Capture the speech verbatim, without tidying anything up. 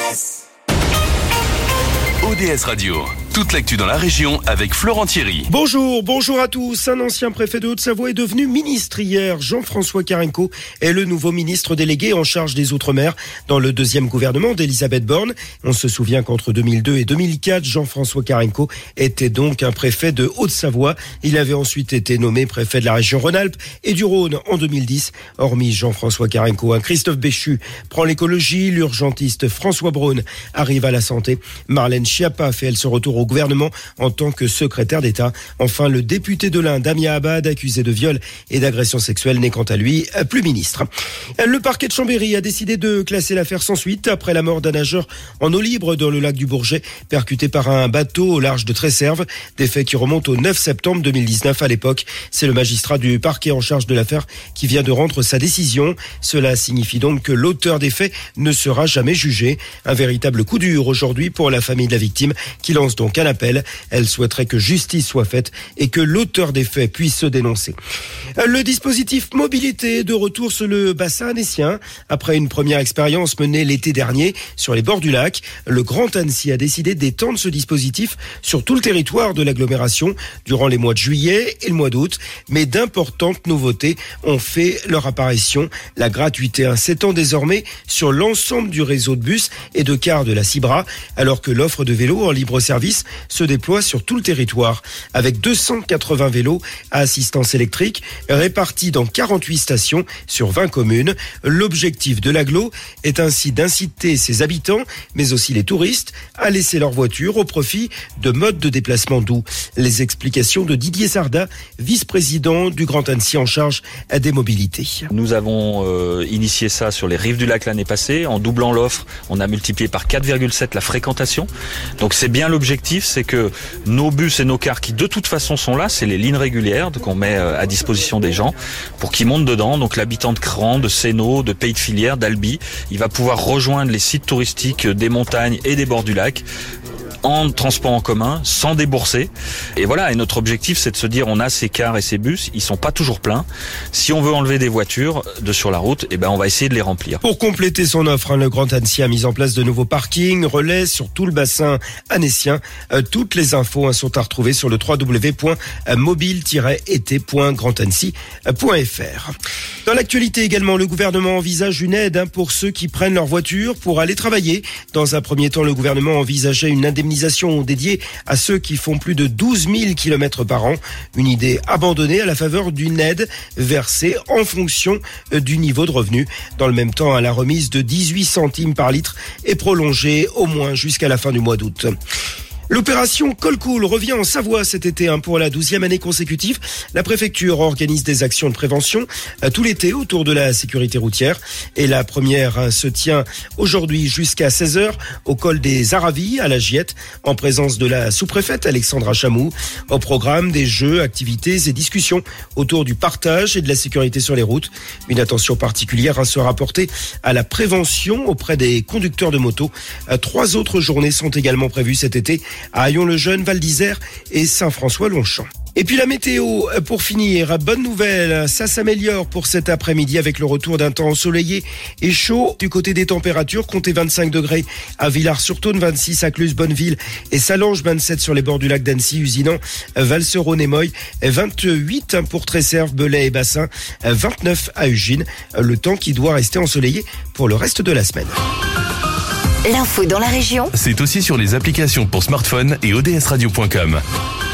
S. O D S Radio, toute l'actu dans la région avec Florent Thierry. Bonjour, bonjour à tous. Un ancien préfet de Haute-Savoie est devenu ministre hier. Jean-François Carenco est le nouveau ministre délégué en charge des Outre-mer dans le deuxième gouvernement d'Elisabeth Borne. On se souvient qu'entre deux mille deux et deux mille quatre, Jean-François Carenco était donc un préfet de Haute-Savoie. Il avait ensuite été nommé préfet de la région Rhône-Alpes et du Rhône en deux mille dix. Hormis Jean-François Carenco, un Christophe Béchu prend l'écologie, l'urgentiste François Braun arrive à la santé. Marlène Schiappa fait elle son retour au gouvernement en tant que secrétaire d'État. Enfin, le député de l'Inde, Damien Abad, accusé de viol et d'agression sexuelle, n'est quant à lui plus ministre. Le parquet de Chambéry a décidé de classer l'affaire sans suite après la mort d'un nageur en eau libre dans le lac du Bourget, percuté par un bateau au large de Tresserve. Des faits qui remontent au neuf septembre deux mille dix-neuf. À l'époque, c'est le magistrat du parquet en charge de l'affaire qui vient de rendre sa décision. Cela signifie donc que l'auteur des faits ne sera jamais jugé. Un véritable coup dur aujourd'hui pour la famille de la victime qui lance donc un appel. Elle souhaiterait que justice soit faite et que l'auteur des faits puisse se dénoncer. Le dispositif mobilité est de retour sur le bassin annécien. Après une première expérience menée l'été dernier sur les bords du lac, le Grand Annecy a décidé d'étendre ce dispositif sur tout le territoire de l'agglomération durant les mois de juillet et le mois d'août. Mais d'importantes nouveautés ont fait leur apparition. La gratuité s'étend désormais sur l'ensemble du réseau de bus et de cars de la Cibra, alors que l'offre de vélos en libre service se déploie sur tout le territoire avec deux cent quatre-vingts vélos à assistance électrique répartis dans quarante-huit stations sur vingt communes. L'objectif de l'agglo est ainsi d'inciter ses habitants, mais aussi les touristes, à laisser leur voiture au profit de modes de déplacement doux. Les explications de Didier Sarda, vice-président du Grand Annecy en charge des mobilités. Nous avons euh, initié ça sur les rives du lac l'année passée. En doublant l'offre, on a multiplié par quatre virgule sept la fréquentation. Donc c'est bien l'objectif, c'est que nos bus et nos cars qui de toute façon sont là, c'est les lignes régulières qu'on met à disposition des gens pour qu'ils montent dedans. Donc l'habitant de Cran, de Sénaux, de Pays de Filière, d'Albi, il va pouvoir rejoindre les sites touristiques des montagnes et des bords du lac en transport en commun, sans débourser. Et voilà, et notre objectif, c'est de se dire, on a ces cars et ces bus, ils sont pas toujours pleins. Si on veut enlever des voitures de sur la route, eh ben, on va essayer de les remplir. Pour compléter son offre, hein, le Grand Annecy a mis en place de nouveaux parkings, relais sur tout le bassin annécien. Euh, toutes les infos hein, sont à retrouver sur le w w w point mobile tiret été point grand annecy point f r. Dans l'actualité également, le gouvernement envisage une aide hein, pour ceux qui prennent leur voiture pour aller travailler. Dans un premier temps, le gouvernement envisageait une indemnisation dédiée à ceux qui font plus de douze mille kilomètres par an. Une idée abandonnée à la faveur d'une aide versée en fonction du niveau de revenu. Dans le même temps, la remise de dix-huit centimes par litre est prolongée au moins jusqu'à la fin du mois d'août. L'opération Col Cool revient en Savoie cet été hein, pour la douzième année consécutive. La préfecture organise des actions de prévention euh, tout l'été autour de la sécurité routière. Et la première hein, se tient aujourd'hui jusqu'à seize heures au col des Aravis à la Giette en présence de la sous-préfète Alexandra Chamou. Au programme, des jeux, activités et discussions autour du partage et de la sécurité sur les routes. Une attention particulière hein, sera portée à la prévention auprès des conducteurs de moto. Euh, trois autres journées sont également prévues cet été à Hayon-le-Jeune, Val d'Isère et Saint-François-Longchamp. Et puis la météo, pour finir, bonne nouvelle, ça s'améliore pour cet après-midi avec le retour d'un temps ensoleillé et chaud. Du côté des températures, comptez vingt-cinq degrés à Villars-sur-Saône, vingt-six à Cluse, Bonneville et Salange, vingt-sept sur les bords du lac d'Annecy, Usinan, Valserone et Moy, vingt-huit pour Tresserve, Belay et Bassin, vingt-neuf à Ugine. Le temps qui doit rester ensoleillé pour le reste de la semaine. L'info dans la région, c'est aussi sur les applications pour smartphone et o d s radio point com.